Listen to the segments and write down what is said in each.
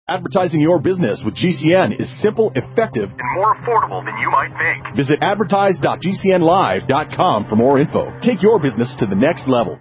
Advertising your business with GCN is simple, effective, and more affordable than you might think. Visit advertise.gcnlive.com for more info. Take your business to the next level.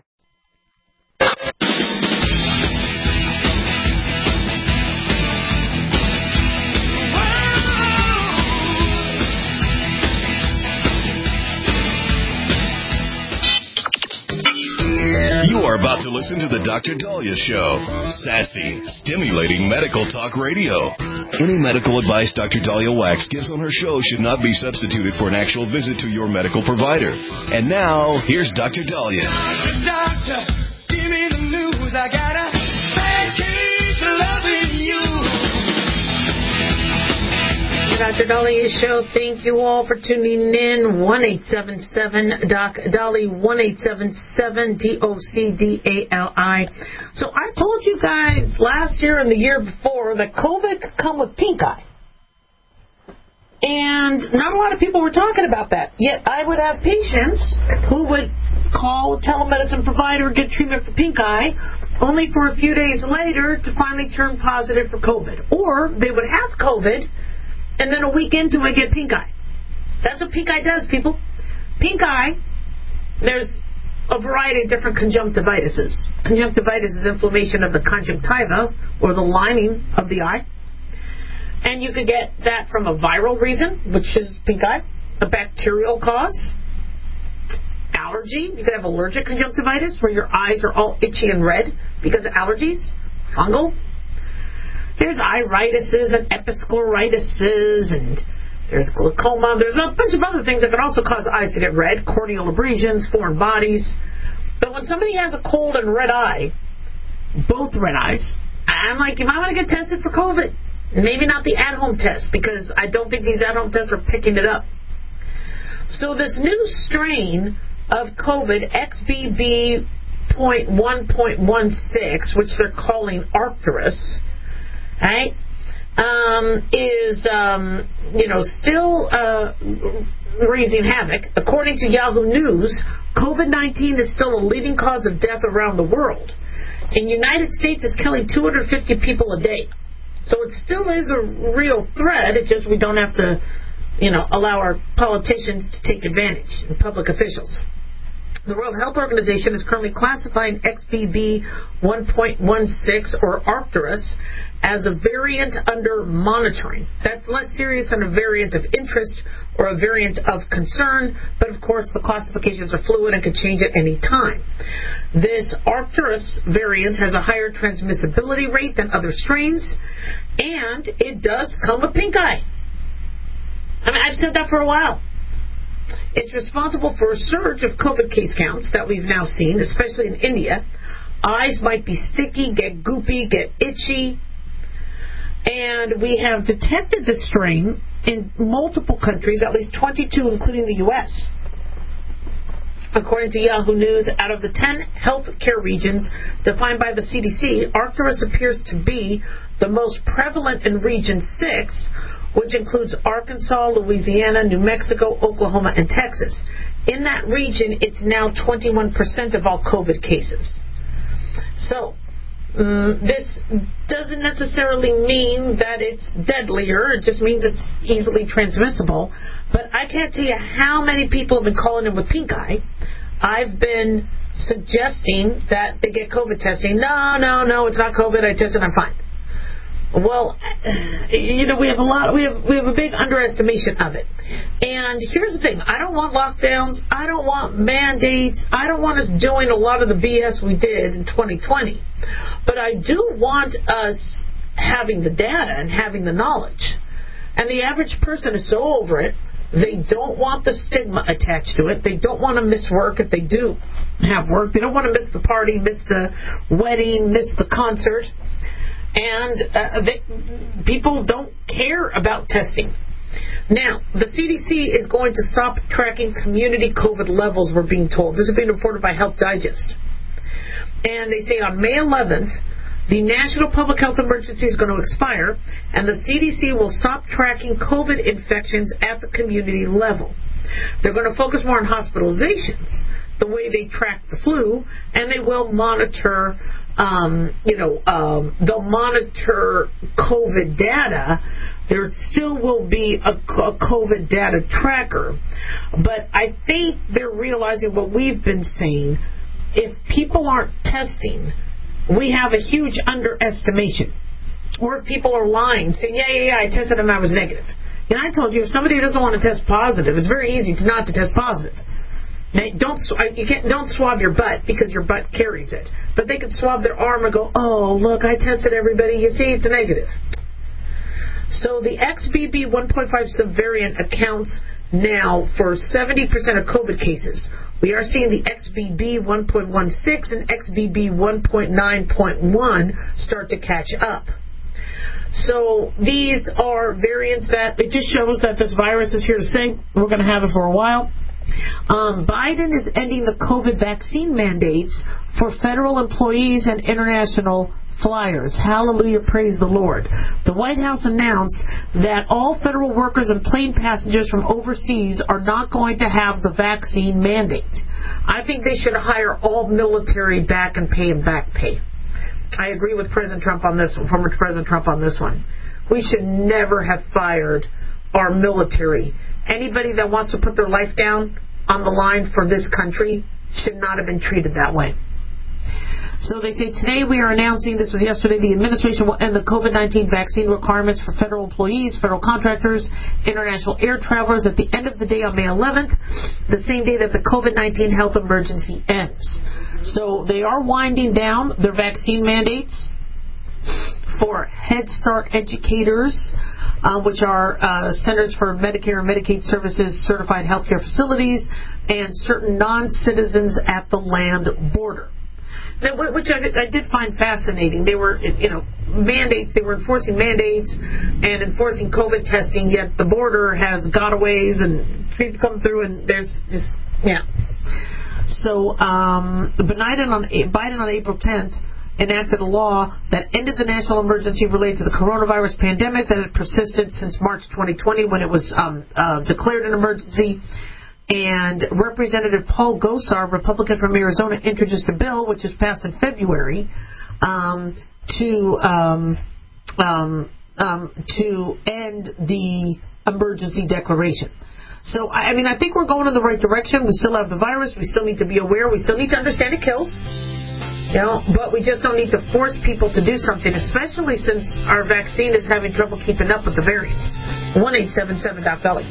You are about to listen to the Dr. Daliah Show. Sassy, stimulating medical talk radio. Any medical advice Dr. Daliah Wax gives on her show should not be substituted for an actual visit to your medical provider. And now, here's Dr. Daliah. Doctor, give me the news. I got a bad case of loving you. Dr. Daliah Show. Thank you all for tuning in. 1-877-DOC-DALI, 1-877-DOCDALI. So I told you guys last year and the year before that COVID could come with pink eye. And not a lot of people were talking about that. Yet I would have patients who would call a telemedicine provider, get treatment for pink eye, only for a few days later to finally turn positive for COVID. Or they would have COVID, and then a week into it, get pink eye. That's what pink eye does, people. Pink eye, there's a variety of different conjunctivitis. Conjunctivitis is inflammation of the conjunctiva, or the lining of the eye. And you could get that from a viral reason, which is pink eye, a bacterial cause, allergy. You could have allergic conjunctivitis, where your eyes are all itchy and red because of allergies, fungal. There's irises and episcleritis, and there's glaucoma. There's a bunch of other things that can also cause the eyes to get red, corneal abrasions, foreign bodies. But when somebody has a cold and red eye, both red eyes, I'm like, you might want to get tested for COVID. Maybe not the at-home test, because I don't think these at-home tests are picking it up. So this new strain of COVID, XBB.1.16, which they're calling Arcturus, right, is still raising havoc. According to Yahoo News, COVID-19 is still a leading cause of death around the world. In the United States, it's killing 250 people a day. So it still is a real threat. It's just we don't have to, allow our politicians to take advantage, and public officials. The World Health Organization is currently classifying XBB 1.16, or Arcturus, as a variant under monitoring. That's less serious than a variant of interest or a variant of concern, but of course the classifications are fluid and can change at any time. This Arcturus variant has a higher transmissibility rate than other strains, and it does come with pink eye. I mean, I've said that for a while. It's responsible for a surge of COVID case counts that we've now seen, especially in India. Eyes might be sticky, get goopy, get itchy. And we have detected this strain in multiple countries, at least 22, including the U.S. According to Yahoo News, out of the 10 health care regions defined by the CDC, Arcturus appears to be the most prevalent in Region 6, which includes Arkansas, Louisiana, New Mexico, Oklahoma, and Texas. In that region, it's now 21% of all COVID cases. So, this doesn't necessarily mean that it's deadlier. It just means it's easily transmissible. But I can't tell you how many people have been calling in with pink eye. I've been suggesting that they get COVID testing. No, it's not COVID. I tested, I'm fine. Well, we have a big underestimation of it. And here's the thing. I don't want lockdowns. I don't want mandates. I don't want us doing a lot of the BS we did in 2020. But I do want us having the data and having the knowledge. And the average person is so over it. They don't want the stigma attached to it. They don't want to miss work if they do have work. They don't want to miss the party, miss the wedding, miss the concert. And people don't care about testing. Now, the CDC is going to stop tracking community COVID levels, we're being told. This is being reported by Health Digest. And they say on May 11th, the national public health emergency is going to expire, and the CDC will stop tracking COVID infections at the community level. They're going to focus more on hospitalizations, the way they track the flu, and they will monitor, they'll monitor COVID data. There still will be a COVID data tracker. But I think they're realizing what we've been saying. If people aren't testing, we have a huge underestimation. Or if people are lying, saying, yeah, I tested and I was negative. And I told you, if somebody doesn't want to test positive, it's very easy not to test positive. Now, don't swab your butt because your butt carries it. But they can swab their arm and go, oh, look, I tested everybody. You see, it's a negative. So the XBB 1.5 subvariant accounts now for 70% of COVID cases. We are seeing the XBB 1.16 and XBB 1.9.1 start to catch up. So these are variants that it just shows that this virus is here to stay. We're going to have it for a while. Biden is ending the COVID vaccine mandates for federal employees and international flyers. Hallelujah, praise the Lord. The White House announced that all federal workers and plane passengers from overseas are not going to have the vaccine mandate. I think they should hire all military back and pay them back pay. I agree with President Trump on this one, former President Trump on this one. We should never have fired our military. Anybody that wants to put their life down on the line for this country should not have been treated that way. So they say today we are announcing, this was yesterday, the administration will end the COVID-19 vaccine requirements for federal employees, federal contractors, international air travelers at the end of the day on May 11th, the same day that the COVID-19 health emergency ends. So they are winding down their vaccine mandates for Head Start educators, which are Centers for Medicare and Medicaid Services certified healthcare facilities, and certain non-citizens at the land border. Which I did find fascinating. They were, mandates. They were enforcing mandates and enforcing COVID testing. Yet the border has gotaways and people come through, and there's just So Biden on April 10th enacted a law that ended the national emergency related to the coronavirus pandemic that had persisted since March 2020 when it was declared an emergency. And Representative Paul Gosar, Republican from Arizona, introduced a bill, which was passed in February, to end the emergency declaration. So, I think we're going in the right direction. We still have the virus. We still need to be aware. We still need to understand it kills. But we just don't need to force people to do something, especially since our vaccine is having trouble keeping up with the variants. 1-877-DOC-BELLY.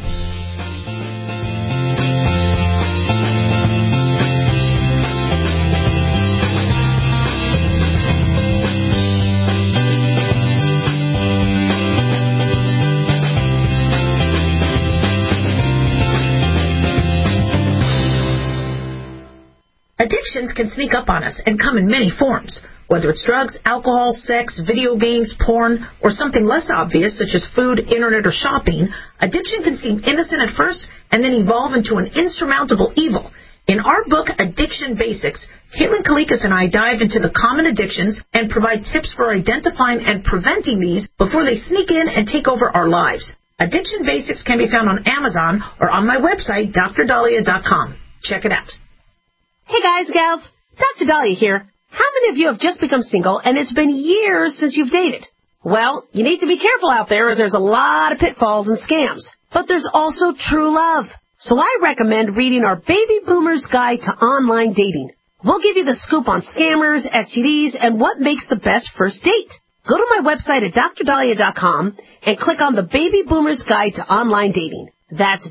Addictions can sneak up on us and come in many forms. Whether it's drugs, alcohol, sex, video games, porn, or something less obvious such as food, internet, or shopping, addiction can seem innocent at first and then evolve into an insurmountable evil. In our book, Addiction Basics, Caitlin Kalikas and I dive into the common addictions and provide tips for identifying and preventing these before they sneak in and take over our lives. Addiction Basics can be found on Amazon or on my website, DrDahlia.com. Check it out. Hey guys, gals, Dr. Dahlia here. How many of you have just become single and it's been years since you've dated? Well, you need to be careful out there as there's a lot of pitfalls and scams. But there's also true love. So I recommend reading our Baby Boomer's Guide to Online Dating. We'll give you the scoop on scammers, STDs, and what makes the best first date. Go to my website at DrDahlia.com and click on the Baby Boomer's Guide to Online Dating. That's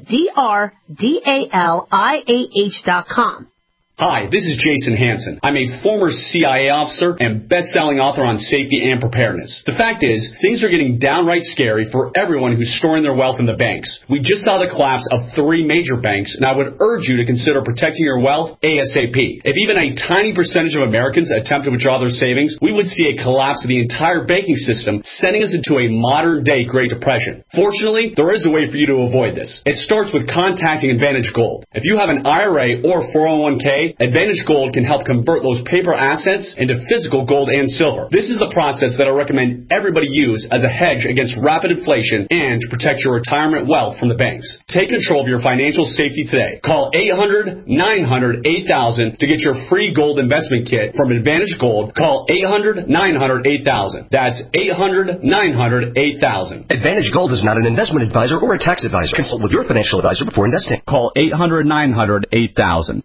DrDahlia.com. Hi, this is Jason Hansen. I'm a former CIA officer and best-selling author on safety and preparedness. The fact is, things are getting downright scary for everyone who's storing their wealth in the banks. We just saw the collapse of 3 major banks, and I would urge you to consider protecting your wealth ASAP. If even a tiny percentage of Americans attempt to withdraw their savings, we would see a collapse of the entire banking system, sending us into a modern-day Great Depression. Fortunately, there is a way for you to avoid this. It starts with contacting Advantage Gold. If you have an IRA or 401k, way, Advantage Gold can help convert those paper assets into physical gold and silver. This is the process that I recommend everybody use as a hedge against rapid inflation and to protect your retirement wealth from the banks. Take control of your financial safety today. Call 800-900-8000 to get your free gold investment kit from Advantage Gold. Call 800-900-8000. That's 800-900-8000. Advantage Gold is not an investment advisor or a tax advisor. Consult with your financial advisor before investing. Call 800-900-8000.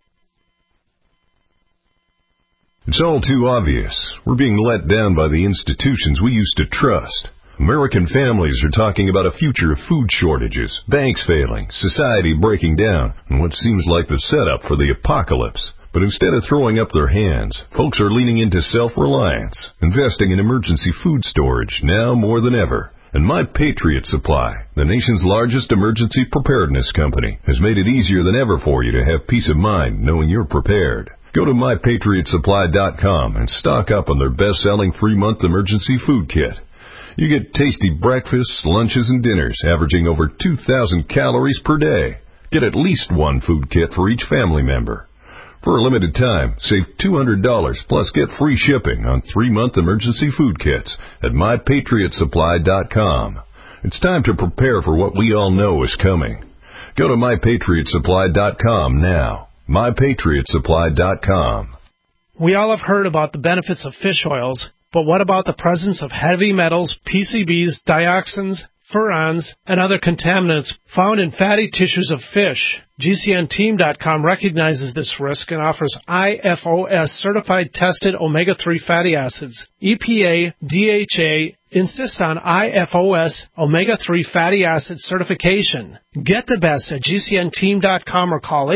It's all too obvious. We're being let down by the institutions we used to trust. American families are talking about a future of food shortages, banks failing, society breaking down, and what seems like the setup for the apocalypse. But instead of throwing up their hands, folks are leaning into self-reliance, investing in emergency food storage now more than ever. And My Patriot Supply, the nation's largest emergency preparedness company, has made it easier than ever for you to have peace of mind knowing you're prepared. Go to MyPatriotSupply.com and stock up on their best-selling 3-month emergency food kit. You get tasty breakfasts, lunches, and dinners averaging over 2,000 calories per day. Get at least one food kit for each family member. For a limited time, save $200 plus get free shipping on 3-month emergency food kits at MyPatriotSupply.com. It's time to prepare for what we all know is coming. Go to MyPatriotSupply.com now. MyPatriotSupply.com. We all have heard about the benefits of fish oils, but what about the presence of heavy metals, PCBs, dioxins, furans, and other contaminants found in fatty tissues of fish? GCNteam.com recognizes this risk and offers IFOS certified tested omega-3 fatty acids. EPA, DHA insist on IFOS omega-3 fatty acid certification. Get the best at GCNteam.com or call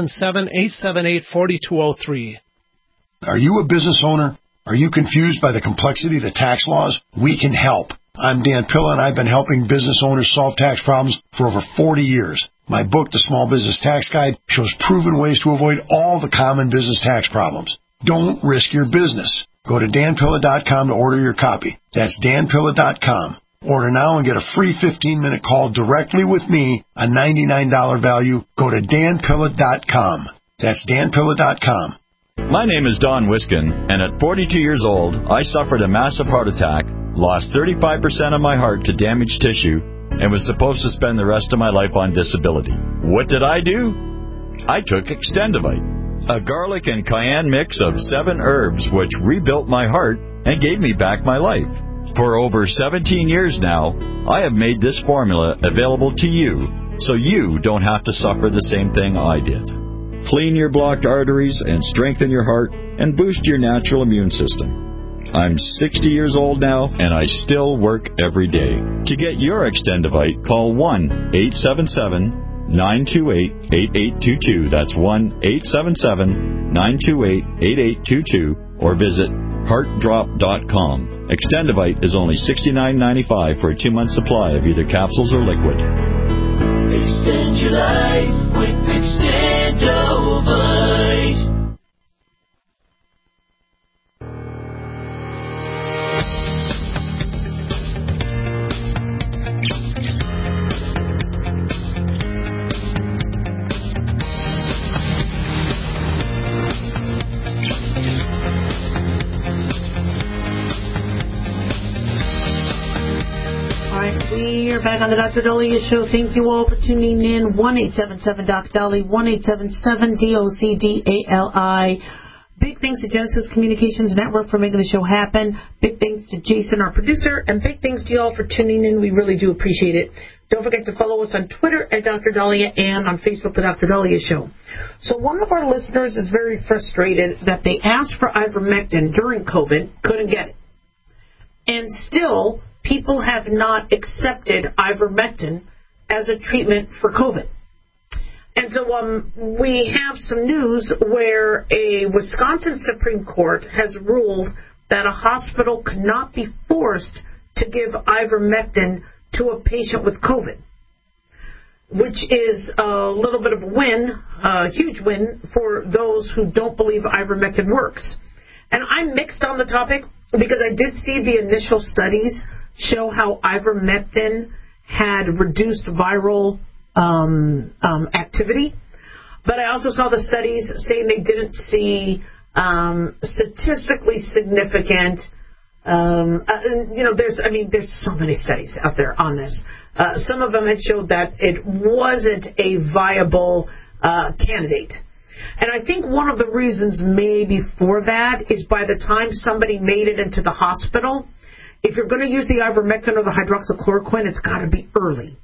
877-878-4203. Are you a business owner? Are you confused by the complexity of the tax laws? We can help. I'm Dan Pilla, and I've been helping business owners solve tax problems for over 40 years. My book, The Small Business Tax Guide, shows proven ways to avoid all the common business tax problems. Don't risk your business. Go to danpilla.com to order your copy. That's danpilla.com. Order now and get a free 15-minute call directly with me, a $99 value. Go to danpilla.com. That's danpilla.com. My name is Don Wiskin, and at 42 years old, I suffered a massive heart attack, lost 35% of my heart to damaged tissue, and was supposed to spend the rest of my life on disability. What did I do? I took Extendivite, a garlic and cayenne mix of 7 herbs which rebuilt my heart and gave me back my life. For over 17 years now, I have made this formula available to you, so you don't have to suffer the same thing I did. Clean your blocked arteries and strengthen your heart and boost your natural immune system. I'm 60 years old now, and I still work every day. To get your Extendivite, call 1-877-928-8822. That's 1-877-928-8822, or visit heartdrop.com. Extendivite is only $69.95 for a 2-month supply of either capsules or liquid. Extend your life with Extendivite. We are back on the Dr. Dahlia Show. Thank you all for tuning in. 1-877-Doc-Dali, 1-877-DOCDALI. Big thanks to Genesis Communications Network for making the show happen. Big thanks to Jason, our producer, and big thanks to you all for tuning in. We really do appreciate it. Don't forget to follow us on Twitter at Dr. Dahlia and on Facebook, The Dr. Dahlia Show. So one of our listeners is very frustrated that they asked for ivermectin during COVID, couldn't get it. And still, people have not accepted ivermectin as a treatment for COVID. And so we have some news where a Wisconsin Supreme Court has ruled that a hospital cannot be forced to give ivermectin to a patient with COVID, which is a little bit of a win, a huge win for those who don't believe ivermectin works. And I'm mixed on the topic because I did see the initial studies show how ivermectin had reduced viral activity. But I also saw the studies saying they didn't see statistically significant. There's so many studies out there on this. Some of them had showed that it wasn't a viable candidate. And I think one of the reasons maybe for that is by the time somebody made it into the hospital, if you're going to use the ivermectin or the hydroxychloroquine, it's got to be early.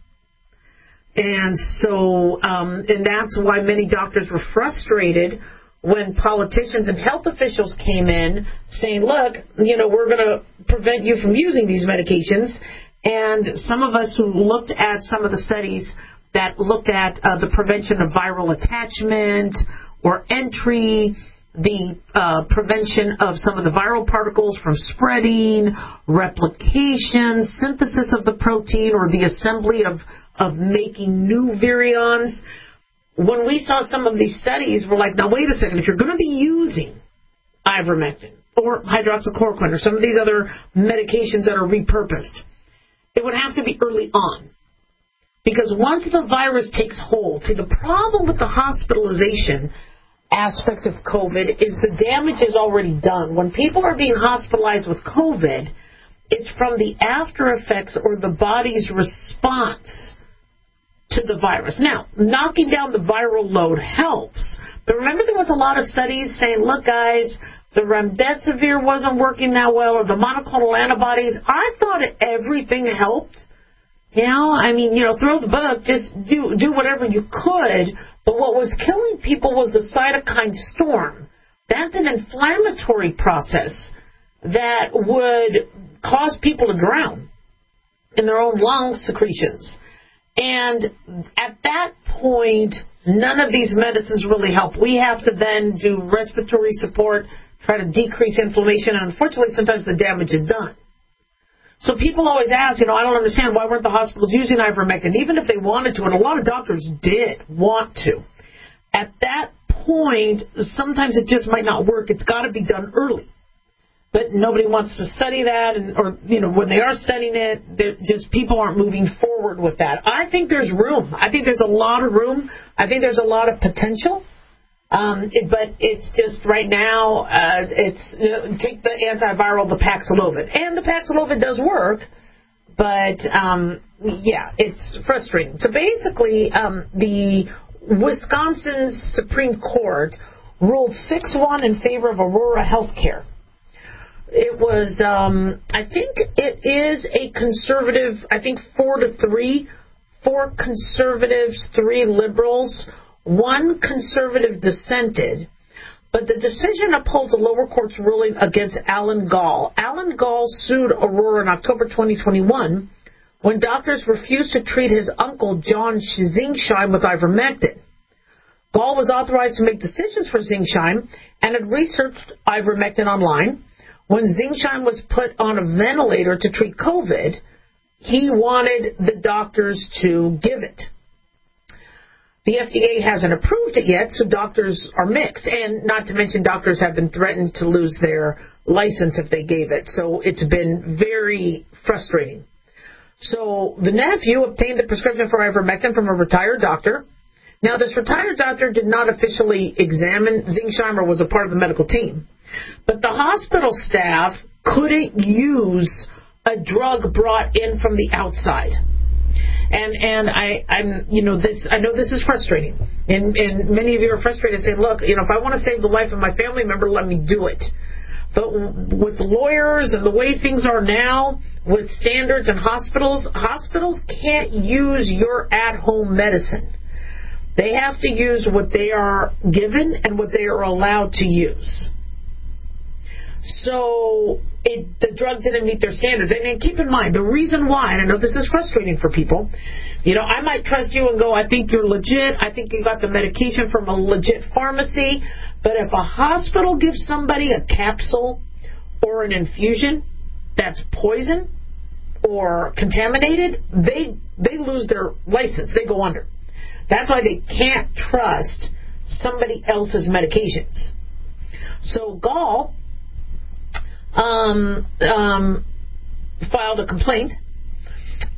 And so, and that's why many doctors were frustrated when politicians and health officials came in saying, look, we're going to prevent you from using these medications. And some of us who looked at some of the studies that looked at the prevention of viral attachment or entry, the prevention of some of the viral particles from spreading, replication, synthesis of the protein, or the assembly of making new virions. When we saw some of these studies, we're like, now wait a second, if you're going to be using ivermectin or hydroxychloroquine or some of these other medications that are repurposed, it would have to be early on. Because once the virus takes hold, see, the problem with the hospitalization aspect of COVID is the damage is already done. When people are being hospitalized with COVID, it's from the after effects or the body's response to the virus. Now, knocking down the viral load helps. But remember, there was a lot of studies saying, look, guys, the remdesivir wasn't working that well, or the monoclonal antibodies. I thought everything helped. Throw the book, just do whatever you could. But what was killing people was the cytokine storm. That's an inflammatory process that would cause people to drown in their own lung secretions. And at that point, none of these medicines really help. We have to then do respiratory support, try to decrease inflammation, and unfortunately, sometimes the damage is done. So people always ask, I don't understand, why weren't the hospitals using ivermectin, even if they wanted to, and a lot of doctors did want to. At that point, sometimes it just might not work. It's got to be done early. But nobody wants to study that, when they are studying it, people aren't moving forward with that. I think there's room. I think there's a lot of room. I think there's a lot of potential. But it's just right now, take the antiviral, the Paxlovid. And the Paxlovid does work, but, it's frustrating. So basically, the Wisconsin Supreme Court ruled 6-1 in favor of Aurora Healthcare. It was, I think it is a conservative, 4-3, 4 conservatives, 3 liberals. 1 conservative dissented, but the decision upholds a lower court's ruling against Alan Gall. Alan Gall sued Aurora in October 2021 when doctors refused to treat his uncle, John Zingsheim, with ivermectin. Gall was authorized to make decisions for Zingsheim and had researched ivermectin online. When Zingsheim was put on a ventilator to treat COVID, he wanted the doctors to give it. The FDA hasn't approved it yet, so doctors are mixed. And not to mention, doctors have been threatened to lose their license if they gave it. So it's been very frustrating. So the nephew obtained a prescription for ivermectin from a retired doctor. Now, this retired doctor did not officially examine Zingsheim or was a part of the medical team. But the hospital staff couldn't use a drug brought in from the outside. And I know this is frustrating. And many of you are frustrated saying, look, if I want to save the life of my family member, let me do it. But with lawyers and the way things are now, with standards in hospitals can't use your at-home medicine. They have to use what they are given and what they are allowed to use. So the drug didn't meet their standards. And keep in mind, the reason why, and I know this is frustrating for people, I might trust you and go, I think you're legit. I think you got the medication from a legit pharmacy. But if a hospital gives somebody a capsule or an infusion that's poison or contaminated, they lose their license. They go under. That's why they can't trust somebody else's medications. So Gall filed a complaint,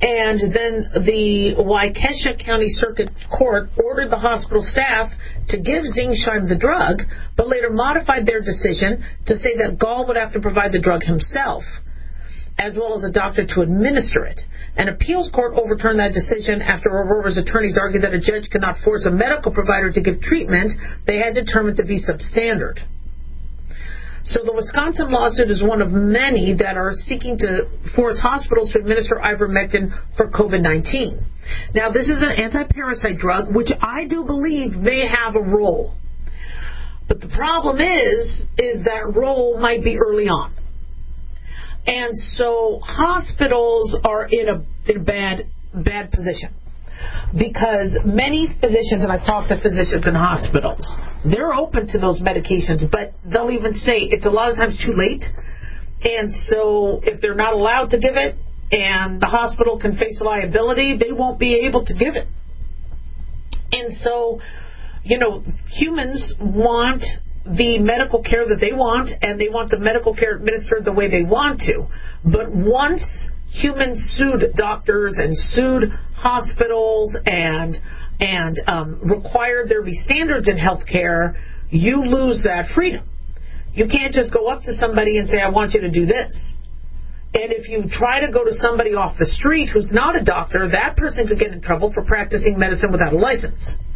And then the Waukesha County Circuit Court ordered the hospital staff to give Zingsheim the drug, but later modified their decision to say that Gall would have to provide the drug himself, as well as a doctor to administer it. An appeals court overturned that decision after Aurora's attorneys argued that a judge could not force a medical provider to give treatment they had determined to be substandard. So the Wisconsin lawsuit is one of many that are seeking to force hospitals to administer ivermectin for COVID-19. Now, this is an anti-parasite drug, which I do believe may have a role. But the problem is that role might be early on. And so hospitals are in a bad position. Because many physicians, and I've talked to physicians in hospitals, they're open to those medications, but they'll even say it's a lot of times too late. And so if they're not allowed to give it and the hospital can face liability, they won't be able to give it. And so, humans want the medical care that they want, and they want the medical care administered the way they want to. But once humans sued doctors and sued hospitals and required there be standards in healthcare, you lose that freedom. You can't just go up to somebody and say, I want you to do this. And if you try to go to somebody off the street who's not a doctor, that person could get in trouble for practicing medicine without a license.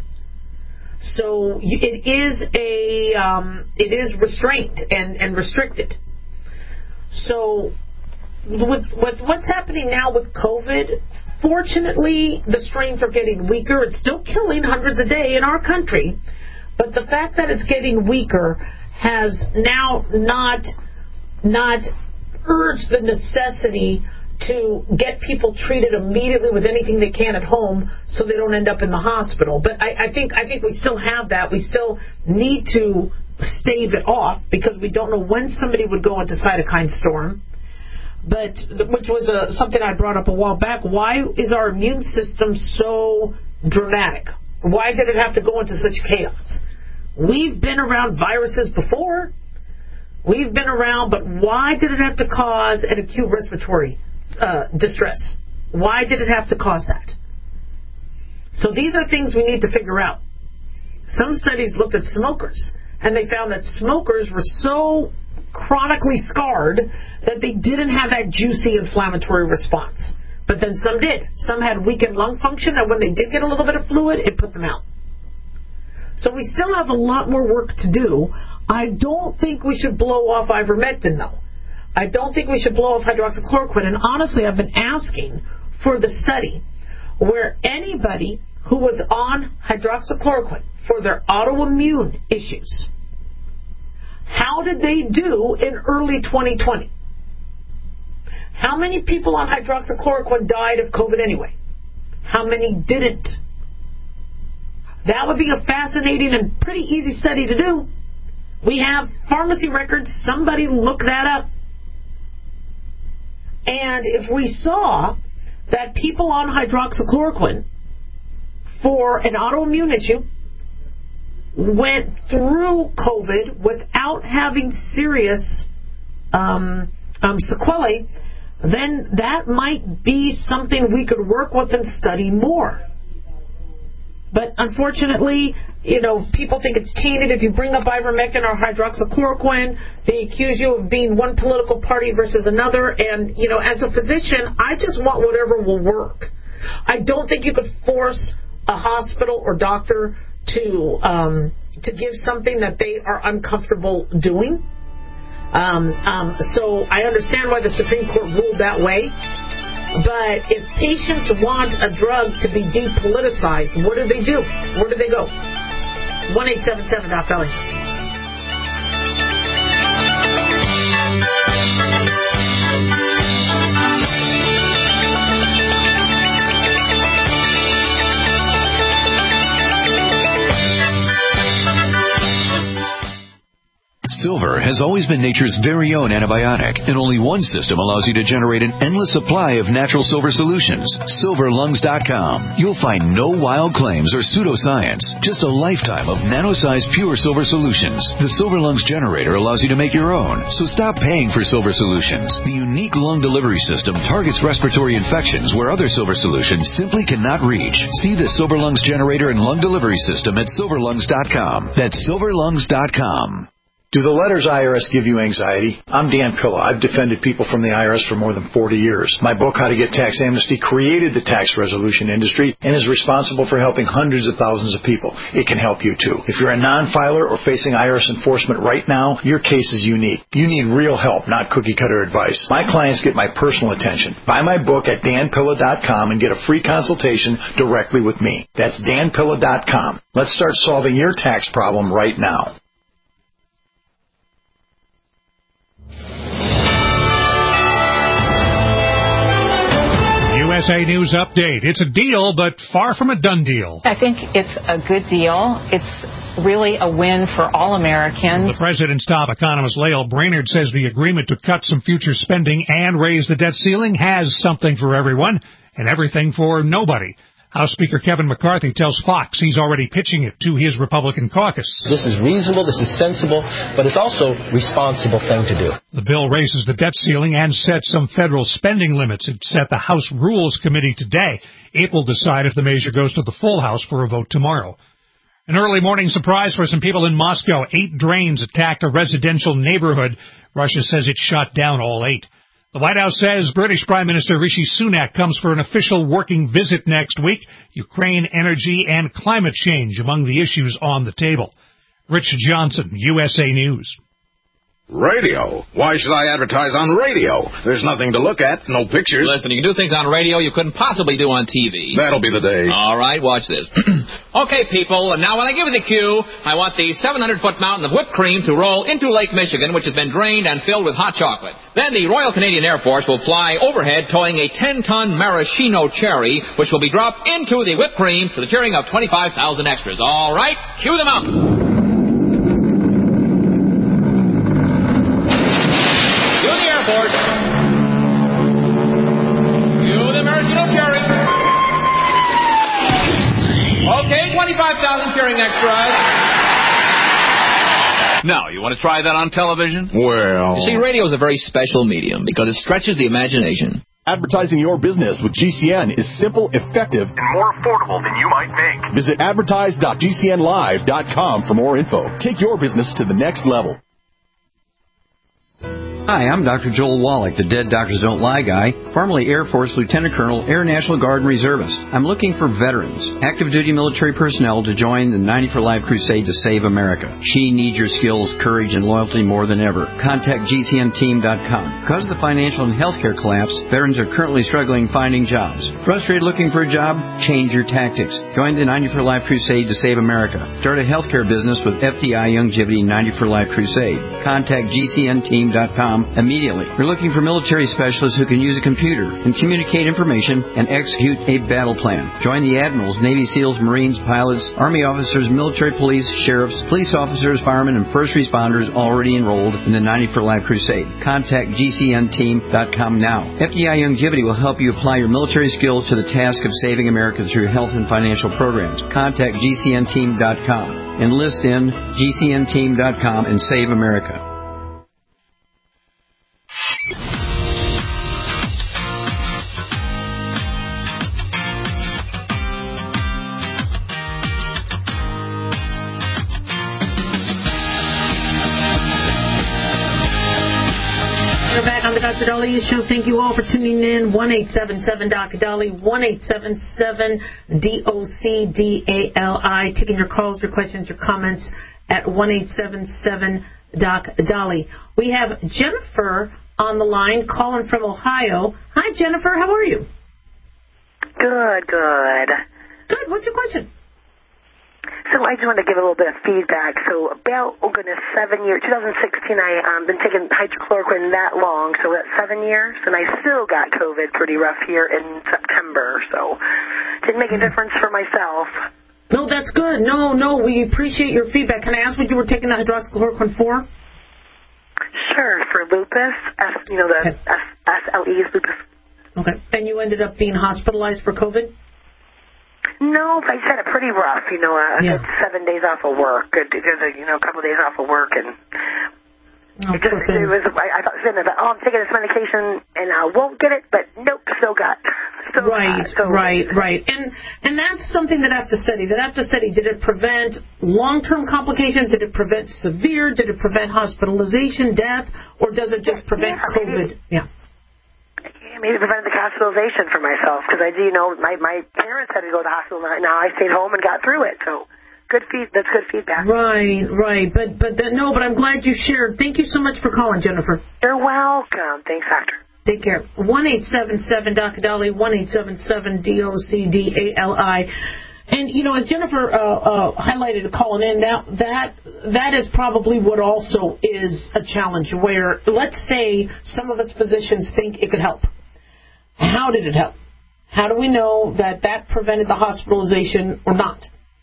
So it is restrained and restricted. So with what's happening now with COVID, fortunately, the strains are getting weaker. It's still killing hundreds a day in our country, but the fact that it's getting weaker has now not urged the necessity to get people treated immediately with anything they can at home so they don't end up in the hospital. But I think we still have that. We still need to stave it off because we don't know when somebody would go into cytokine storm. But which was something I brought up a while back. Why is our immune system so dramatic? Why did it have to go into such chaos? We've been around viruses before. We've been around, but why did it have to cause an acute respiratory distress? Why did it have to cause that? So these are things we need to figure out. Some studies looked at smokers, and they found that smokers were so chronically scarred that they didn't have that juicy inflammatory response. But then some did. Some had weakened lung function, and when they did get a little bit of fluid, it put them out. So we still have a lot more work to do. I don't think we should blow off ivermectin, though. I don't think we should blow off hydroxychloroquine. And honestly, I've been asking for the study where anybody who was on hydroxychloroquine for their autoimmune issues, how did they do in early 2020? How many people on hydroxychloroquine died of COVID anyway? How many didn't? That would be a fascinating and pretty easy study to do. We have pharmacy records. Somebody look that up. And if we saw that people on hydroxychloroquine for an autoimmune issue went through COVID without having serious sequelae, then that might be something we could work with and study more. But unfortunately, people think it's tainted if you bring up ivermectin or hydroxychloroquine. They accuse you of being one political party versus another. And, as a physician, I just want whatever will work. I don't think you could force a hospital or doctor to give something that they are uncomfortable doing. So I understand why the Supreme Court ruled that way. But if patients want a drug to be depoliticized, what do they do? Where do they go? 1-877-DOC-BELLY. Silver Silver has always been nature's very own antibiotic, and only one system allows you to generate an endless supply of natural silver solutions. SilverLungs.com. You'll find no wild claims or pseudoscience, just a lifetime of nano-sized pure silver solutions. The Silver Lungs generator allows you to make your own, so stop paying for silver solutions. The unique lung delivery system targets respiratory infections where other silver solutions simply cannot reach. See the Silver Lungs generator and lung delivery system at SilverLungs.com. That's SilverLungs.com. Do the letters IRS give you anxiety? I'm Dan Pilla. I've defended people from the IRS for more than 40 years. My book, How to Get Tax Amnesty, created the tax resolution industry and is responsible for helping hundreds of thousands of people. It can help you, too. If you're a non-filer or facing IRS enforcement right now, your case is unique. You need real help, not cookie-cutter advice. My clients get my personal attention. Buy my book at danpilla.com and get a free consultation directly with me. That's danpilla.com. Let's start solving your tax problem right now. USA News Update. It's a deal, but far from a done deal. I think it's a good deal. It's really a win for all Americans. The president's top economist, Lael Brainerd, says the agreement to cut some future spending and raise the debt ceiling has something for everyone and everything for nobody. House Speaker Kevin McCarthy tells Fox he's already pitching it to his Republican caucus. This is reasonable, this is sensible, but it's also a responsible thing to do. The bill raises the debt ceiling and sets some federal spending limits. It's at the House Rules Committee today. It will decide if the measure goes to the full House for a vote tomorrow. An early morning surprise for some people in Moscow. 8 drones attacked a residential neighborhood. Russia says it shot down all 8. The White House says British Prime Minister Rishi Sunak comes for an official working visit next week. Ukraine, energy, and climate change among the issues on the table. Rich Johnson, USA News. Radio? Why should I advertise on radio? There's nothing to look at, no pictures. Listen, you can do things on radio you couldn't possibly do on TV. That'll be the day. All right, watch this. Okay, people, and now when I give you the cue, I want the 700-foot mountain of whipped cream to roll into Lake Michigan, which has been drained and filled with hot chocolate. Then the Royal Canadian Air Force will fly overhead towing a 10-ton maraschino cherry, which will be dropped into the whipped cream to the cheering of 25,000 extras. All right, cue the mountain. Okay, 25,000 cheering extras. Now, you want to try that on television? Well... You see, radio is a very special medium because it stretches the imagination. Advertising your business with GCN is simple, effective, and more affordable than you might think. Visit advertise.gcnlive.com for more info. Take your business to the next level. Hi, I'm Dr. Joel Wallach, the Dead Doctors Don't Lie guy, formerly Air Force Lieutenant Colonel, Air National Guard and Reservist. I'm looking for veterans, active duty military personnel to join the 90 for Life crusade to save America. She needs your skills, courage, and loyalty more than ever. Contact GCNteam.com. Because of the financial and healthcare collapse, veterans are currently struggling finding jobs. Frustrated looking for a job? Change your tactics. Join the 90 for Life crusade to save America. Start a healthcare business with FDI Youngevity 90 for Life crusade. Contact GCNteam.com immediately. We're looking for military specialists who can use a computer and communicate information and execute a battle plan. Join the admirals, Navy SEALs, Marines, pilots, Army officers, military police, sheriffs, police officers, firemen, and first responders already enrolled in the 90 for Life crusade. Contact GCNteam.com now. FDI Youngevity will help you apply your military skills to the task of saving America through health and financial programs. Contact GCNteam.com. Enlist in GCNteam.com and save America. We're back on the Dr. Dahlia Show. Thank you all for tuning in. 1-877-Dr. 1-877-DOCDALI. Taking your calls, your questions, your comments at 1-877-Doc Dolly. We have Jennifer on the line calling from Ohio. Hi, Jennifer. How are you? Good. Good. What's your question? So I just want to give a little bit of feedback. So about, 7 years, 2016, I've been taking hydrochloroquine that long, so that's 7 years, and I still got COVID pretty rough here in September, so didn't make a difference for myself. No, that's good. No, we appreciate your feedback. Can I ask what you were taking the hydroxychloroquine for? for lupus. The SLE is lupus. Okay. And you ended up being hospitalized for COVID? No, I just had it pretty rough. I had 7 days off of work. A couple of days off of work, and I thought I'm taking this medication and I won't get it, but nope, still got. Right. And that's something that have to study. Did it prevent long-term complications? Did it prevent severe? Did it prevent hospitalization, death, or does it just prevent COVID? Maybe prevent the hospitalization for myself, because my parents had to go to the hospital. Now I stayed home and got through it. So that's good feedback. Right. But I'm glad you shared. Thank you so much for calling, Jennifer. You're welcome. Thanks, Doctor. Take care. 1-877-DOC-DOLLY, 1-877-DOCDALI. And, as Jennifer highlighted calling in, now that is probably what also is a challenge, where let's say some of us physicians think it could help. How did it help? How do we know that prevented the hospitalization or not?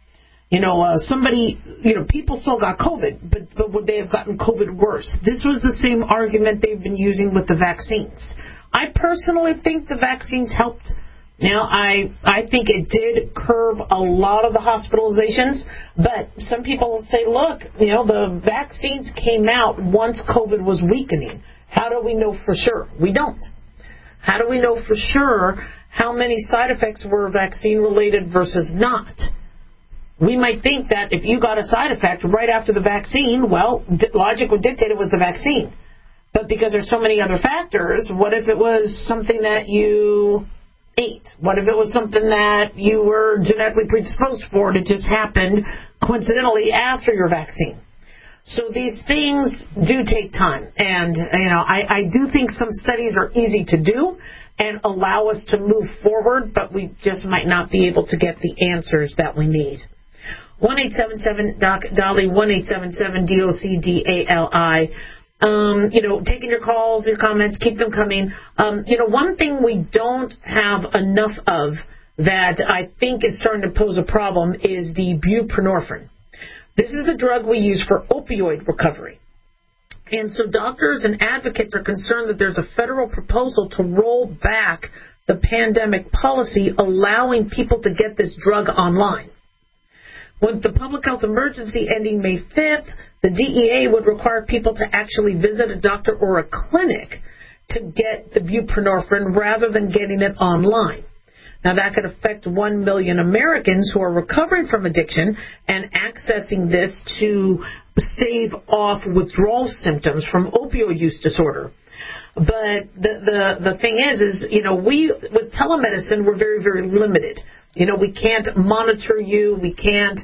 People still got COVID, but would they have gotten COVID worse? This was the same argument they've been using with the vaccines. I personally think the vaccines helped. Now, I think it did curb a lot of the hospitalizations, but some people say, look, the vaccines came out once COVID was weakening. How do we know for sure? We don't. How do we know for sure how many side effects were vaccine-related versus not? We might think that if you got a side effect right after the vaccine, well, logic would dictate it was the vaccine. But because there's so many other factors, what if it was something that you ate? What if it was something that you were genetically predisposed for and it just happened coincidentally after your vaccine? So these things do take time. And, I do think some studies are easy to do and allow us to move forward, but we just might not be able to get the answers that we need. 1-877-DOC-DOLLY, 1-877-DOCDALI. Taking your calls, your comments, keep them coming. One thing we don't have enough of that I think is starting to pose a problem is the buprenorphine. This is the drug we use for opioid recovery. And so doctors and advocates are concerned that there's a federal proposal to roll back the pandemic policy allowing people to get this drug online. With the public health emergency ending May 5th, the DEA would require people to actually visit a doctor or a clinic to get the buprenorphine rather than getting it online. Now, that could affect 1 million Americans who are recovering from addiction and accessing this to stave off withdrawal symptoms from opioid use disorder. But the thing is we, with telemedicine, we're very, very limited. We can't monitor you. We can't,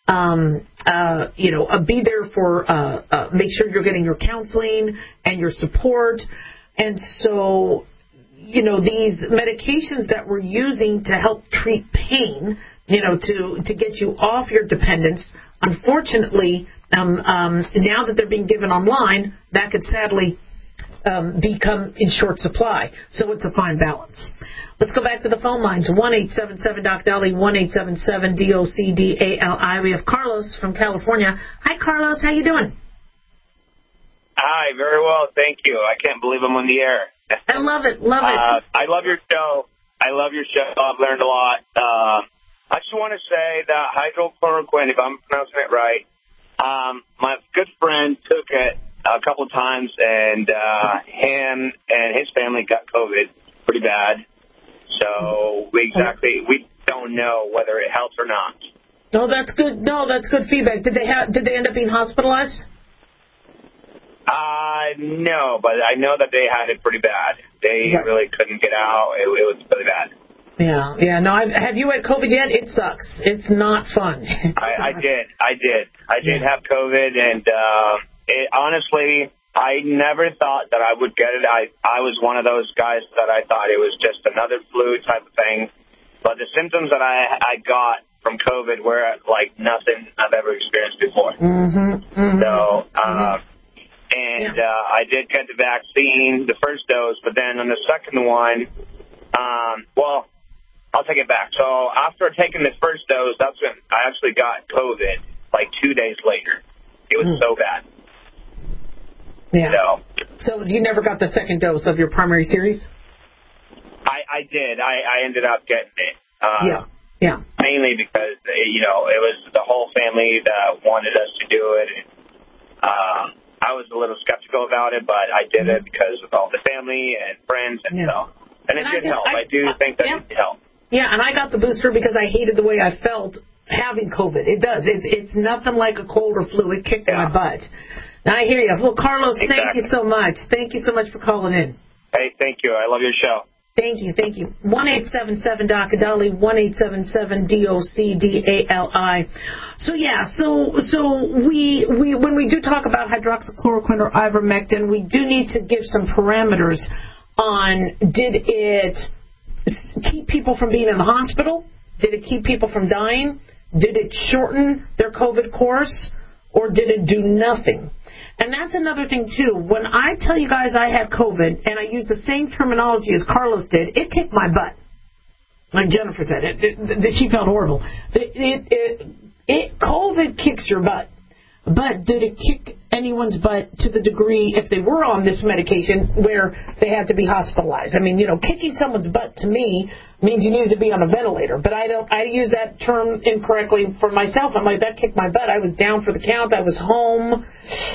be there for, make sure you're getting your counseling and your support. And so, these medications that we're using to help treat pain, to get you off your dependence, unfortunately, now that they're being given online, that could sadly become in short supply. So it's a fine balance. Let's go back to the phone lines. 1-877-DOC-DOLLY, 1-877-DOCDALI. We have Carlos from California. Hi, Carlos. How you doing? Hi, very well. Thank you. I can't believe I'm on the air. I love it. I love your show. I've learned a lot. I just want to say that hydrochloroquine, if I'm pronouncing it right, my good friend took it a couple of times, and him and his family got COVID pretty bad. So we don't know whether it helps or not. Oh, that's good. No, that's good feedback. Did they end up being hospitalized? No, but I know that they had it pretty bad. They really couldn't get out. It was really bad. Yeah. No, have you had COVID yet? It sucks. It's not fun. I did have COVID, and honestly, I never thought that I would get it. I was one of those guys that I thought it was just another flu type of thing. But the symptoms that I got from COVID were like nothing I've ever experienced before. So, I did get the vaccine, the first dose, but then on the second one, I'll take it back. So after taking the first dose, that's when I actually got COVID, like 2 days later. It was so bad. Yeah. So you never got the second dose of your primary series? I did. I ended up getting it. Yeah. Mainly because, it was the whole family that wanted us to do it. And, I was a little skeptical about it, but I did it because of all the family and friends and so. And it did help. I do think that it did help. Yeah, and I got the booster because I hated the way I felt having COVID. It does. It's nothing like a cold or flu. It kicked my butt. Now, I hear you. Well, Carlos, thank you so much. Thank you so much for calling in. Hey, thank you. I love your show. Thank you. 1-877-DOC-DALI, 1-877-DOC-DALI. So we when we do talk about hydroxychloroquine or ivermectin, we do need to give some parameters on, did it keep people from being in the hospital? Did it keep people from dying? Did it shorten their COVID course? Or did it do nothing? And that's another thing, too. When I tell you guys I had COVID, and I use the same terminology as Carlos did, it kicked my butt. Like Jennifer said, she felt horrible. COVID kicks your butt. But did it kick anyone's butt to the degree, if they were on this medication, where they had to be hospitalized? I mean, kicking someone's butt to me means you need to be on a ventilator. But I use that term incorrectly for myself. I'm like, that kicked my butt. I was down for the count. I was home.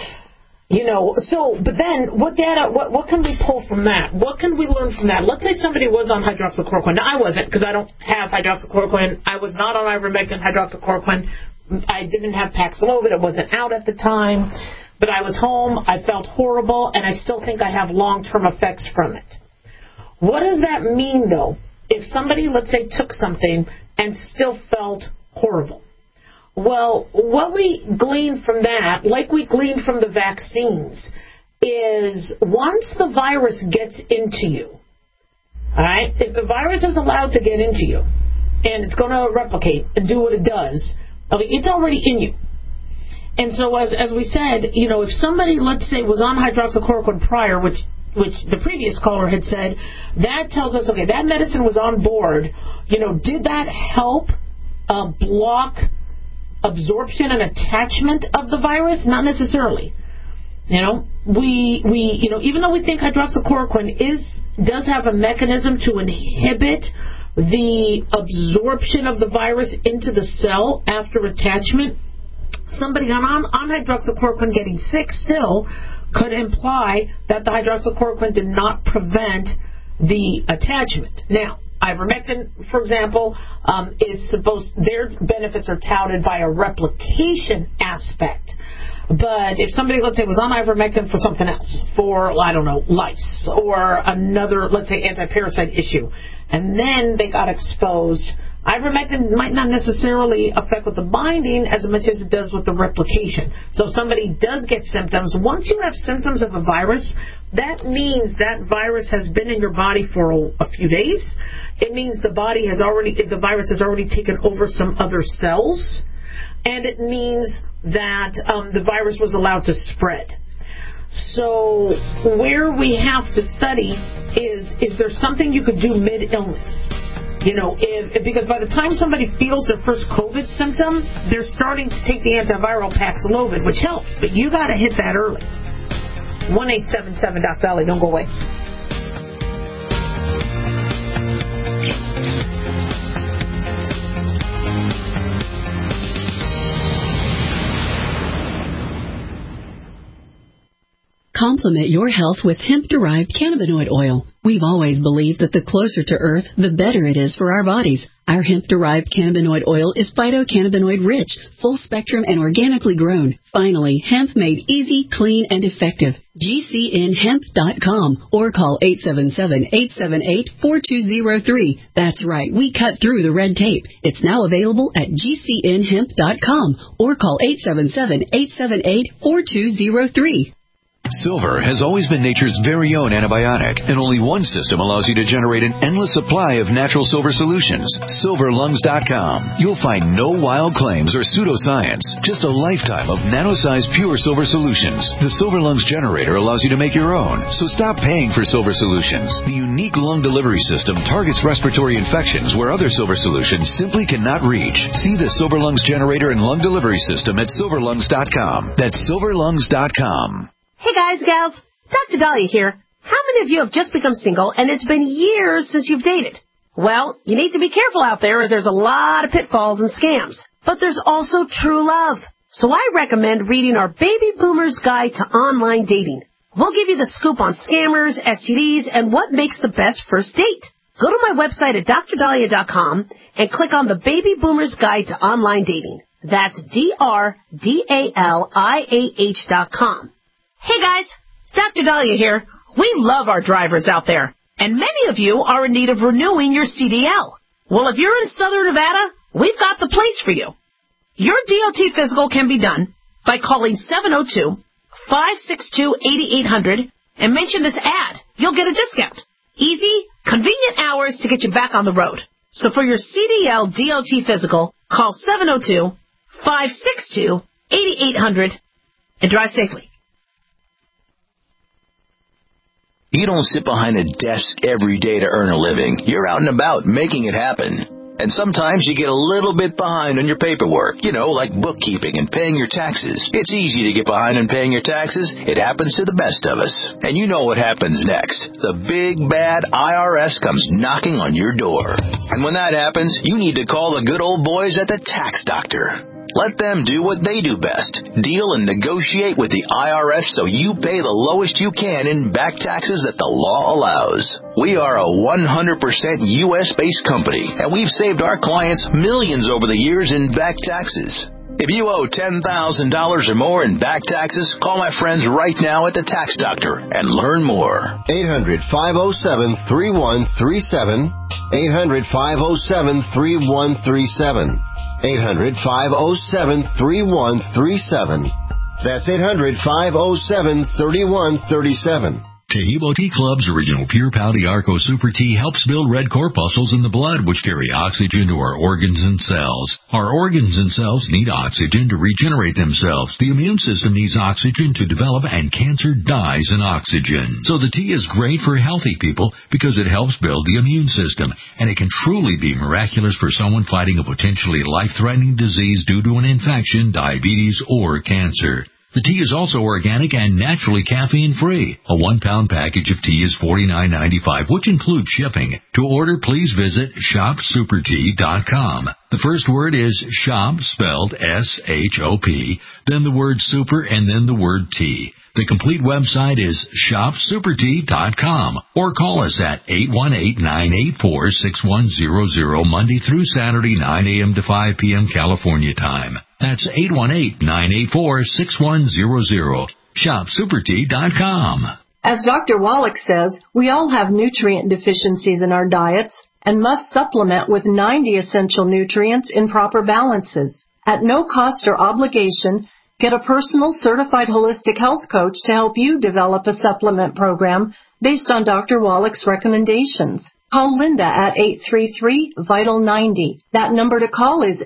But then what data, what can we pull from that? What can we learn from that? Let's say somebody was on hydroxychloroquine. Now, I wasn't, because I don't have hydroxychloroquine. I was not on ivermectin, hydroxychloroquine. I didn't have Paxlovid. It wasn't out at the time. But I was home. I felt horrible, and I still think I have long-term effects from it. What does that mean, though, if somebody, let's say, took something and still felt horrible? Well, what we glean from that, like we gleaned from the vaccines, is once the virus gets into you, all right, if the virus is allowed to get into you, and it's going to replicate and do what it does, it's already in you. And so as we said, if somebody, let's say, was on hydroxychloroquine prior, which the previous caller had said, that tells us, okay, that medicine was on board. Did that help block absorption and attachment of the virus? Not necessarily. We even though we think hydroxychloroquine does have a mechanism to inhibit the absorption of the virus into the cell after attachment, somebody on hydroxychloroquine getting sick still could imply that the hydroxychloroquine did not prevent the attachment. Now, ivermectin, for example, their benefits are touted by a replication aspect. But if somebody, let's say, was on ivermectin for something else, for, I don't know, lice, or another, let's say, anti-parasite issue, and then they got exposed, ivermectin might not necessarily affect with the binding as much as it does with the replication. So if somebody does get symptoms, once you have symptoms of a virus, that means that virus has been in your body for a few days. It means the virus has already taken over some other cells, and it means that the virus was allowed to spread. So where we have to study is there something you could do mid-illness? Because by the time somebody feels their first COVID symptom, they're starting to take the antiviral Paxlovid, which helps, but you got to hit that early. 1-877-DOC-DALI. Don't go away. Complement your health with hemp-derived cannabinoid oil. We've always believed that the closer to Earth, the better it is for our bodies. Our hemp-derived cannabinoid oil is phytocannabinoid-rich, full-spectrum, and organically grown. Finally, hemp made easy, clean, and effective. GCNhemp.com or call 877-878-4203. That's right, we cut through the red tape. It's now available at GCNhemp.com or call 877-878-4203. Silver has always been nature's very own antibiotic, and only one system allows you to generate an endless supply of natural silver solutions. SilverLungs.com. You'll find no wild claims or pseudoscience, just a lifetime of nano-sized pure silver solutions. The Silver Lungs generator allows you to make your own, so stop paying for silver solutions. The unique lung delivery system targets respiratory infections where other silver solutions simply cannot reach. See the Silver Lungs generator and lung delivery system at SilverLungs.com. That's SilverLungs.com. Hey guys, gals, Dr. Dahlia here. How many of you have just become single and it's been years since you've dated? Well, you need to be careful out there as there's a lot of pitfalls and scams. But there's also true love. So I recommend reading our Baby Boomer's Guide to Online Dating. We'll give you the scoop on scammers, STDs, and what makes the best first date. Go to my website at drdahlia.com and click on the Baby Boomer's Guide to Online Dating. That's DRDALIAH.com. Hey guys, Dr. Dahlia here. We love our drivers out there, and many of you are in need of renewing your CDL. Well, if you're in Southern Nevada, we've got the place for you. Your DOT physical can be done by calling 702-562-8800 and mention this ad. You'll get a discount. Easy, convenient hours to get you back on the road. So for your CDL DOT physical, call 702-562-8800 and drive safely. You don't sit behind a desk every day to earn a living. You're out and about making it happen. And sometimes you get a little bit behind on your paperwork, like bookkeeping and paying your taxes. It's easy to get behind on paying your taxes. It happens to the best of us. And you know what happens next. The big, bad IRS comes knocking on your door. And when that happens, you need to call the good old boys at the Tax Doctor. Let them do what they do best. Deal and negotiate with the IRS so you pay the lowest you can in back taxes that the law allows. We are a 100% U.S.-based company, and we've saved our clients millions over the years in back taxes. If you owe $10,000 or more in back taxes, call my friends right now at the Tax Doctor and learn more. 800-507-3137. 800-507-3137. 800-507-3137. That's 800-507-3137. Taheebo Tea Club's original Pure Pau Arco Super Tea helps build red corpuscles in the blood, which carry oxygen to our organs and cells. Our organs and cells need oxygen to regenerate themselves. The immune system needs oxygen to develop, and cancer dies in oxygen. So the tea is great for healthy people because it helps build the immune system, and it can truly be miraculous for someone fighting a potentially life-threatening disease due to an infection, diabetes, or cancer. The tea is also organic and naturally caffeine-free. A 1-pound package of tea is $49.95, which includes shipping. To order, please visit shopsupertea.com. The first word is shop, spelled S-H-O-P, then the word super, and then the word tea. The complete website is shopsupertea.com, or call us at 818-984-6100 Monday through Saturday, 9 a.m. to 5 p.m. California time. That's 818-984-6100. shopsupertea.com. As Dr. Wallach says, we all have nutrient deficiencies in our diets and must supplement with 90 essential nutrients in proper balances. At no cost or obligation, get a personal certified holistic health coach to help you develop a supplement program based on Dr. Wallach's recommendations. Call Linda at 833-VITAL-90. That number to call is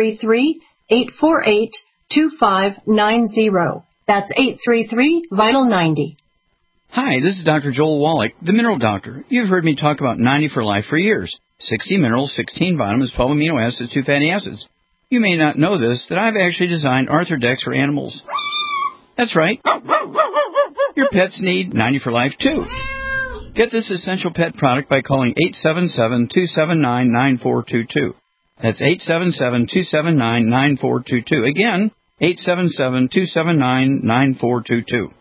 833-848-2590. That's 833-VITAL-90. Hi, this is Dr. Joel Wallach, the Mineral Doctor. You've heard me talk about 90 for Life for years. 60 minerals, 16 vitamins, 12 amino acids, 2 fatty acids. You may not know this, that I've actually designed Arthrodex for animals. That's right. Your pets need 90 for Life, too. Get this essential pet product by calling 877-279-9422. That's 877-279-9422. Again, 877-279-9422.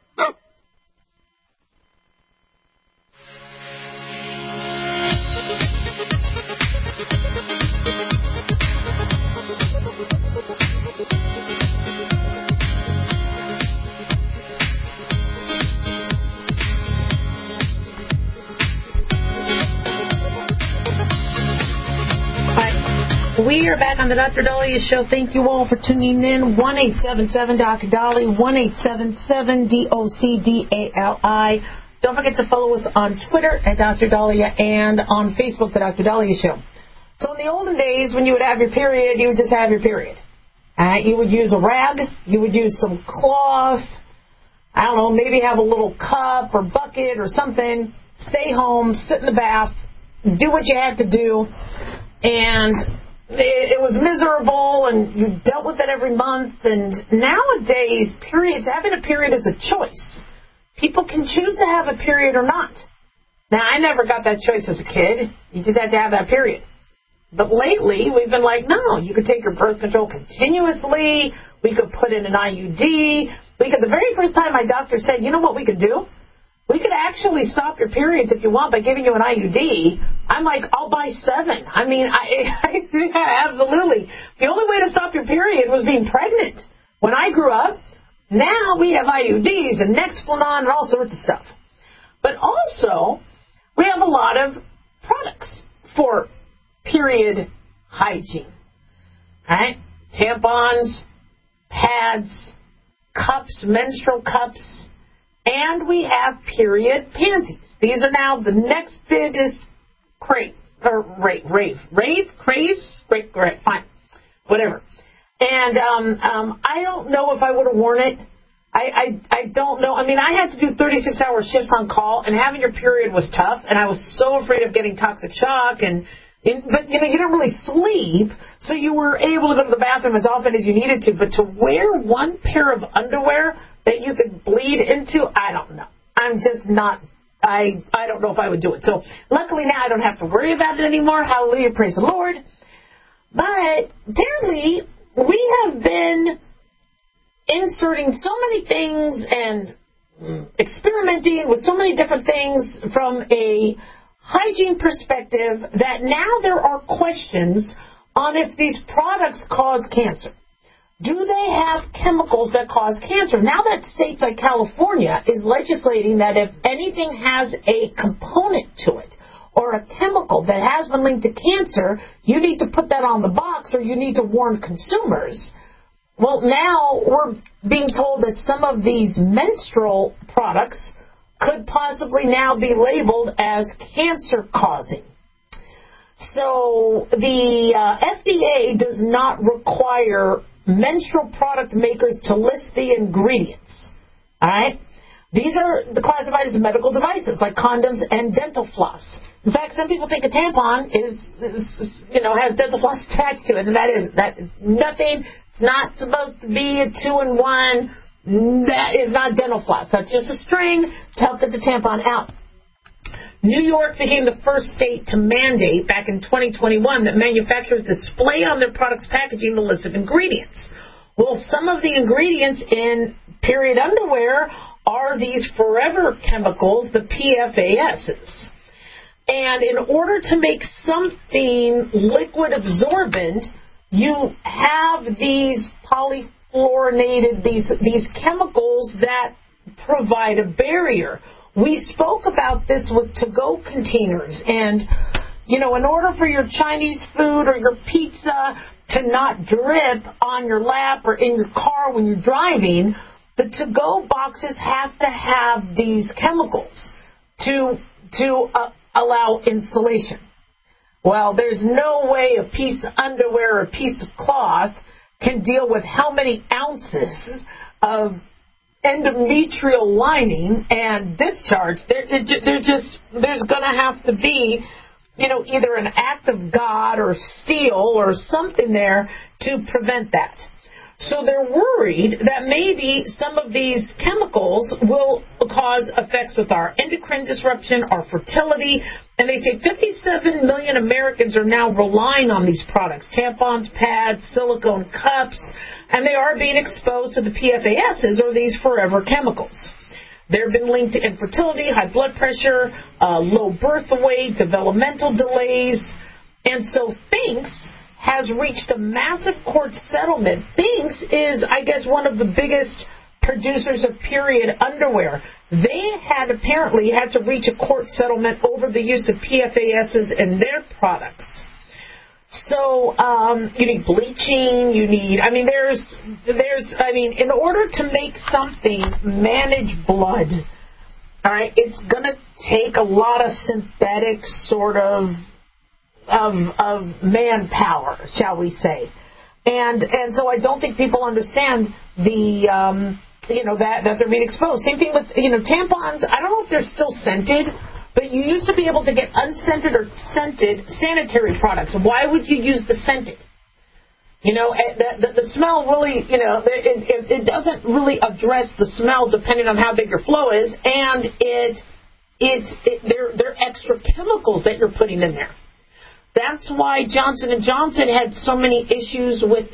We are back on the Dr. Dahlia Show. Thank you all for tuning in. 1-877-Dr. 1-877-DOCDALI. Don't forget to follow us on Twitter at Dr. Dahlia and on Facebook, the Dr. Dahlia Show. So in the olden days, when you would have your period, you would just have your period. You would use a rag. You would use some cloth. I don't know, maybe have a little cup or bucket or something. Stay home, sit in the bath, do what you have to do, and it was miserable, and you dealt with it every month. And nowadays, having a period is a choice. People can choose to have a period or not. Now, I never got that choice as a kid. You just had to have that period. But lately, we've been like, no, you could take your birth control continuously. We could put in an IUD. The very first time my doctor said, you know what we could do? We could actually stop your periods if you want by giving you an IUD. I'm like, I'll buy 7. I mean, yeah, absolutely. The only way to stop your period was being pregnant. When I grew up, now we have IUDs and Nexplanon and all sorts of stuff. But also, we have a lot of products for period hygiene. Right? Tampons, pads, cups, menstrual cups, and we have period panties. These are now the next biggest craze. Great, fine, whatever. And I don't know if I would have worn it. I don't know. I mean, I had to do 36-hour shifts on call, and having your period was tough, and I was so afraid of getting toxic shock. But you didn't really sleep, so you were able to go to the bathroom as often as you needed to. But to wear one pair of underwear that you could bleed into, I don't know. I'm just not. I don't know if I would do it. So luckily now I don't have to worry about it anymore. Hallelujah, praise the Lord. But apparently we have been inserting so many things and experimenting with so many different things from a hygiene perspective that now there are questions on if these products cause cancer. Do they have chemicals that cause cancer? Now that states like California is legislating that if anything has a component to it or a chemical that has been linked to cancer, you need to put that on the box or you need to warn consumers. Well, now we're being told that some of these menstrual products could possibly now be labeled as cancer-causing. So the FDA does not require menstrual product makers to list the ingredients. All right? These are classified as medical devices like condoms and dental floss. In fact, some people think a tampon has dental floss attached to it, and that is nothing. It's not supposed to be a 2-in-1. That is not dental floss. That's just a string to help get the tampon out. New York became the first state to mandate back in 2021 that manufacturers display on their products' packaging the list of ingredients. Well, some of the ingredients in period underwear are these forever chemicals, the PFASs. And in order to make something liquid absorbent, you have these polyfluorinated, these chemicals that provide a barrier. We spoke about this with to-go containers. And, in order for your Chinese food or your pizza to not drip on your lap or in your car when you're driving, the to-go boxes have to have these chemicals to allow insulation. Well, there's no way a piece of underwear or a piece of cloth can deal with how many ounces of endometrial lining and discharge. There's going to have to be, either an act of God or steel or something there to prevent that. So they're worried that maybe some of these chemicals will cause effects with our endocrine disruption, our fertility, and they say 57 million Americans are now relying on these products, tampons, pads, silicone cups, and they are being exposed to the PFASs, or these forever chemicals. They've been linked to infertility, high blood pressure, low birth weight, developmental delays, and so Thinx has reached a massive court settlement. Thinx is, I guess, one of the biggest producers of period underwear. They had apparently had to reach a court settlement over the use of PFASs in their products. So you need bleaching, in order to make something manage blood, all right, it's going to take a lot of synthetic sort of manpower, shall we say. And so I don't think people understand the, that they're being exposed. Same thing with, tampons. I don't know if they're still scented, But you used to be able to get unscented or scented sanitary products. Why would you use the scented? You know, the smell really, you know, it doesn't really address the smell depending on how big your flow is, and they're extra chemicals that you're putting in there. That's why Johnson & Johnson had so many issues with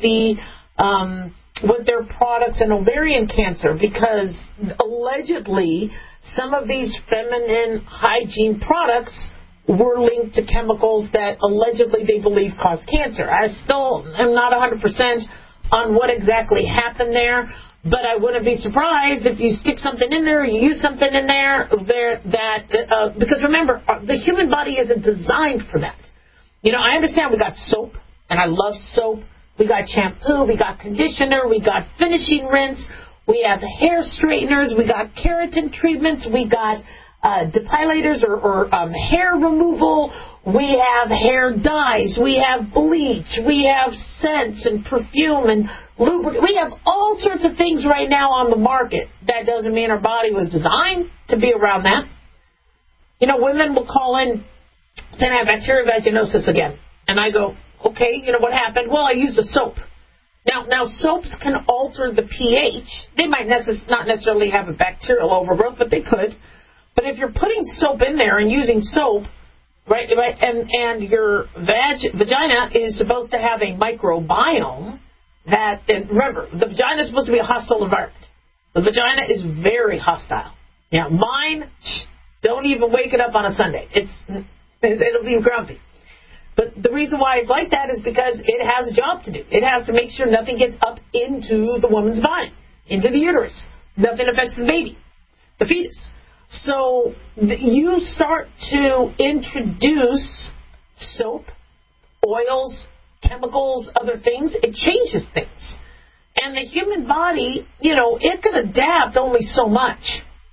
with their products in ovarian cancer, because allegedly some of these feminine hygiene products were linked to chemicals that allegedly they believe cause cancer. I still am not 100% on what exactly happened there, but I wouldn't be surprised if you stick something in there, you use something in there because remember, the human body isn't designed for that. You know, I understand we got soap, and I love soap. We got shampoo, we got conditioner, we got finishing rinse, we have hair straighteners, we got keratin treatments, we got depilators or hair removal, we have hair dyes, we have bleach, we have scents and perfume and lubricant. We have all sorts of things right now on the market. That doesn't mean our body was designed to be around that. You know, women will call in saying I have bacterial vaginosis again. And I go, okay, you know what happened? Well, I used a soap. Now soaps can alter the pH. They might not necessarily have a bacterial overgrowth, but they could. But if you're putting soap in there and using soap, right, and your vagina is supposed to have a microbiome and remember, the vagina is supposed to be a hostile environment. The vagina is very hostile. Yeah, mine, don't even wake it up on a Sunday. It'll be grumpy. But the reason why it's like that is because it has a job to do. It has to make sure nothing gets up into the woman's body, into the uterus. Nothing affects the baby, the fetus. So you start to introduce soap, oils, chemicals, other things. It changes things. And the human body, you know, it can adapt only so much.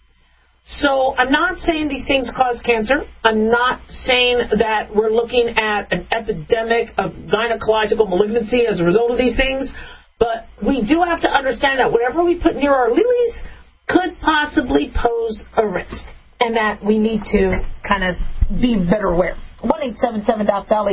So I'm not saying these things cause cancer. I'm not saying that we're looking at an epidemic of gynecological malignancy as a result of these things. But we do have to understand that whatever we put near our lilies could possibly pose a risk, and that we need to kind of be better aware. 1-877-DOC-DALI,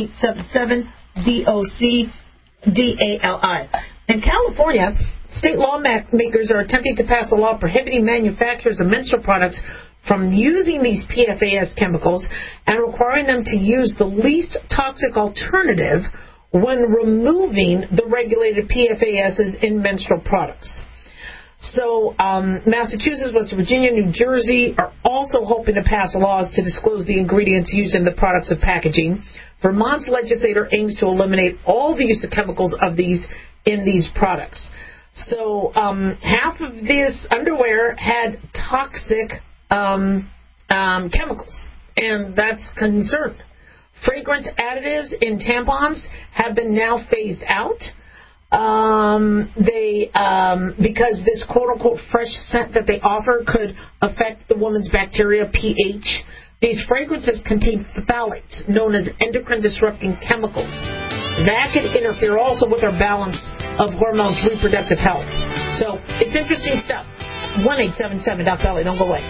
1-877-DOC-DALI. In California, state lawmakers are attempting to pass a law prohibiting manufacturers of menstrual products from using these PFAS chemicals and requiring them to use the least toxic alternative when removing the regulated PFASs in menstrual products. So Massachusetts, West Virginia, New Jersey are also hoping to pass laws to disclose the ingredients used in the products of packaging. Vermont's legislator aims to eliminate all the use of chemicals in these products. So half of this underwear had toxic chemicals, and that's concerned. Fragrance additives in tampons have been now phased out. Because this quote-unquote fresh scent that they offer could affect the woman's bacteria pH. These fragrances contain phthalates, known as endocrine-disrupting chemicals. That could interfere also with our balance of hormones, reproductive health. So it's interesting stuff. 1-877-DOC-DALI. Don't go away.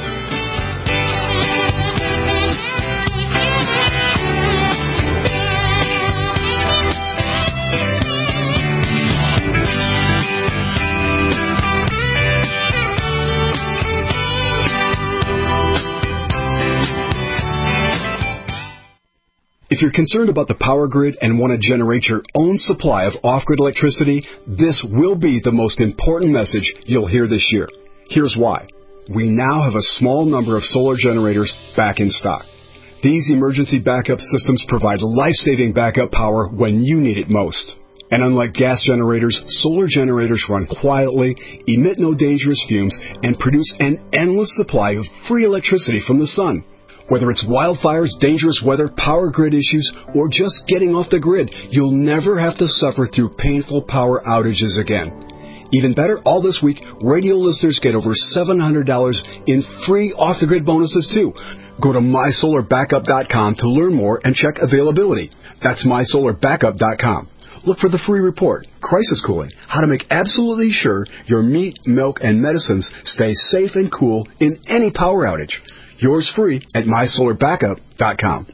If you're concerned about the power grid and want to generate your own supply of off-grid electricity, this will be the most important message you'll hear this year. Here's why. We now have a small number of solar generators back in stock. These emergency backup systems provide life-saving backup power when you need it most. And unlike gas generators, solar generators run quietly, emit no dangerous fumes, and produce an endless supply of free electricity from the sun. Whether it's wildfires, dangerous weather, power grid issues, or just getting off the grid, you'll never have to suffer through painful power outages again. Even better, all this week, radio listeners get over $700 in free off-the-grid bonuses, too. Go to mysolarbackup.com to learn more and check availability. That's mysolarbackup.com. Look for the free report, Crisis Cooling, how to make absolutely sure your meat, milk, and medicines stay safe and cool in any power outage. Yours free at mysolarbackup.com.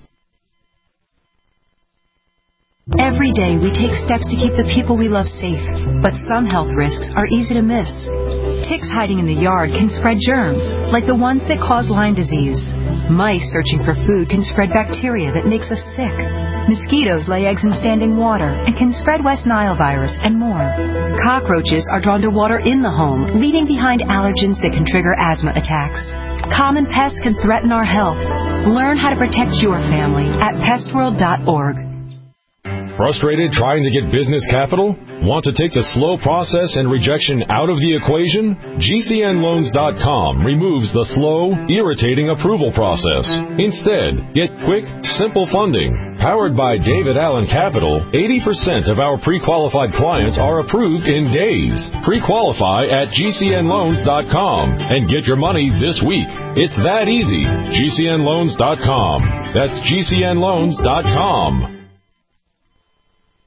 Every day we take steps to keep the people we love safe, but some health risks are easy to miss. Ticks hiding in the yard can spread germs, like the ones that cause Lyme disease. Mice searching for food can spread bacteria that makes us sick. Mosquitoes lay eggs in standing water and can spread West Nile virus and more. Cockroaches are drawn to water in the home, leaving behind allergens that can trigger asthma attacks. Common pests can threaten our health. Learn how to protect your family at pestworld.org. Frustrated trying to get business capital? Want to take the slow process and rejection out of the equation? GCNloans.com removes the slow, irritating approval process. Instead, get quick, simple funding. Powered by David Allen Capital, 80% of our pre-qualified clients are approved in days. Pre-qualify at GCNloans.com and get your money this week. It's that easy. GCNloans.com. That's GCNloans.com.